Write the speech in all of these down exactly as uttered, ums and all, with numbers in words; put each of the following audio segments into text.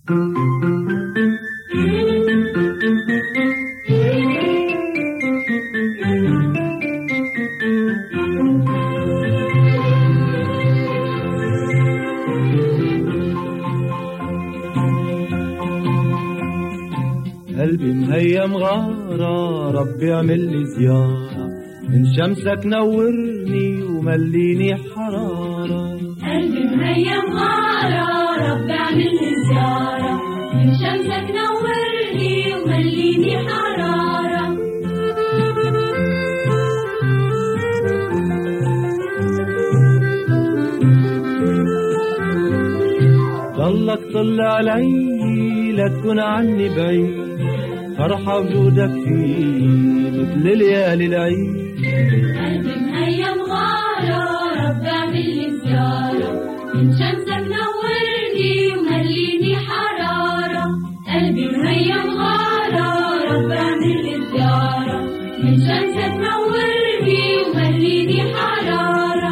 قلبي مهيم غارة، ربي اعمل لي زيارة، من شمسك نورني ومليني حرارة. قلبي مهيم غارة، ربي اعمل لي زيارة، من شمسك نورني ومليني حرارة. ضلك طل علي لا تكون عني بعيد، فرحة وجودك فيه مثل ليالي العيد. قلبي مهيم غارة، ربي اعمل لي زيارة، من شمسك نورني ومليني حرارة. قلبي مهيم غارة، ربي اعمل لي زيارة، من شمسك نورني ومليني حرارة.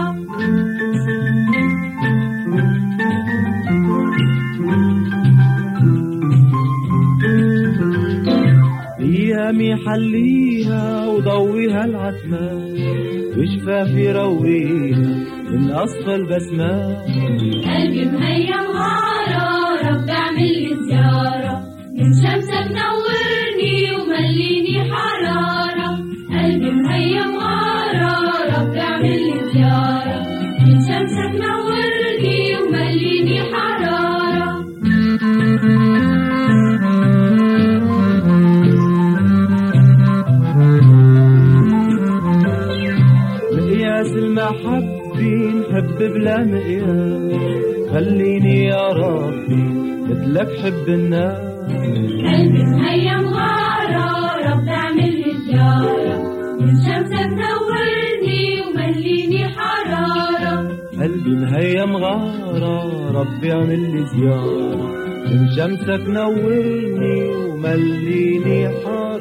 أيامي حليها وضويها العتمة، وشفافي رويها من أصفى البسمات. قلبي مهيم غارة، ربي اعمل لي زيارة، من شمسك نورني ومليني حرارة. قلبي مهيم غارة، ربي اعمل لي زيارة، من شمسك نورني ومليني حرارة. مقياس المحبة نحب بلا مقياس، خليني يا ربي مثلك حب الناس. قلبي مهيم غارة، ربي اعمل لي زيارة، من شمسك نورني ومليني حرارة. قلبي مهيم غارة، ربي اعمل لي زيارة، من شمسك نورني ومليني حرارة.